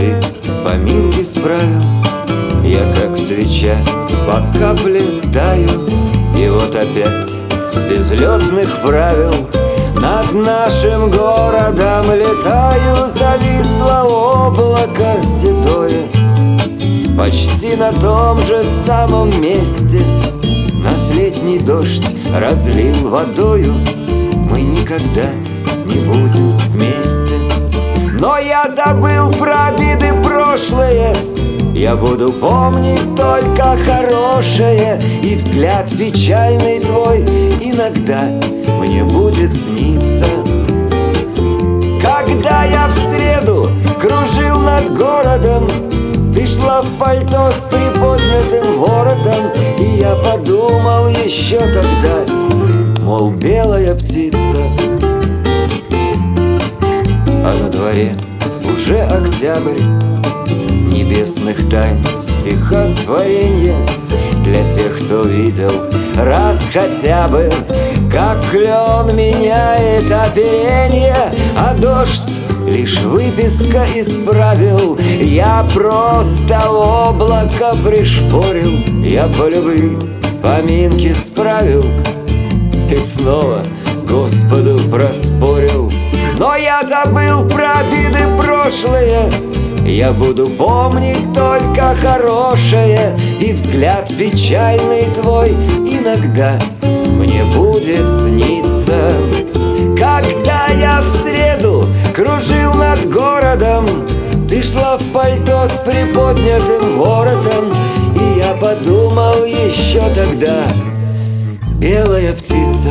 ты поминки справил. Я как свеча по капле таю, и вот опять без летных правил над нашим городом летаю. Зависло облако седое почти на том же самом месте. Нас летний дождь разлил водою. Мы никогда не будем вместе. Но я забыл про обиды прошлые. Я буду помнить только хорошее. И взгляд печальный твой иногда мне будет сниться. Когда я в среду кружил над городом, ты шла в пальто с приподнятым воротом. И я подумал еще тогда, мол, белая птица. А на дворе уже октябрь, небесных тайн стихотворенье для тех, кто видел раз хотя бы, как клен меняет оперенье. А дождь лишь выписка из правил. Я просто облако пришпорил. Я по любви поминки справил и снова Господу проспорил. Но я забыл про обиды прошлые. Я буду помнить только хорошее. И взгляд печальный твой иногда мне будет сниться. Когда я в среду кружил над городом, ты шла в пальто с приподнятым воротом. И я подумал еще тогда, белая птица.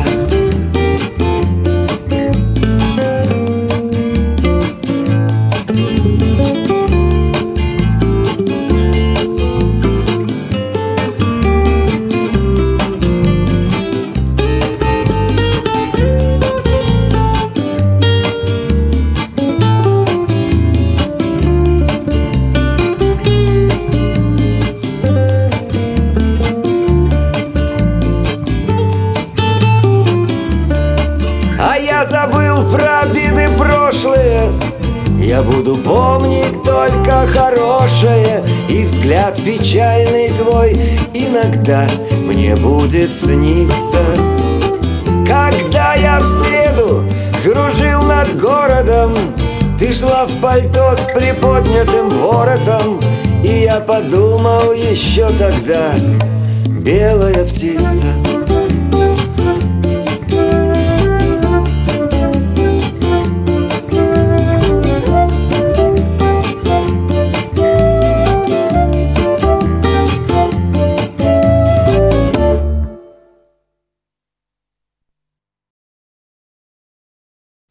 Я забыл про обиды прошлые. Я буду помнить только хорошее. И взгляд печальный твой иногда мне будет сниться. Когда я в среду кружил над городом, ты шла в пальто с приподнятым воротом. И я подумал еще тогда, белая птица.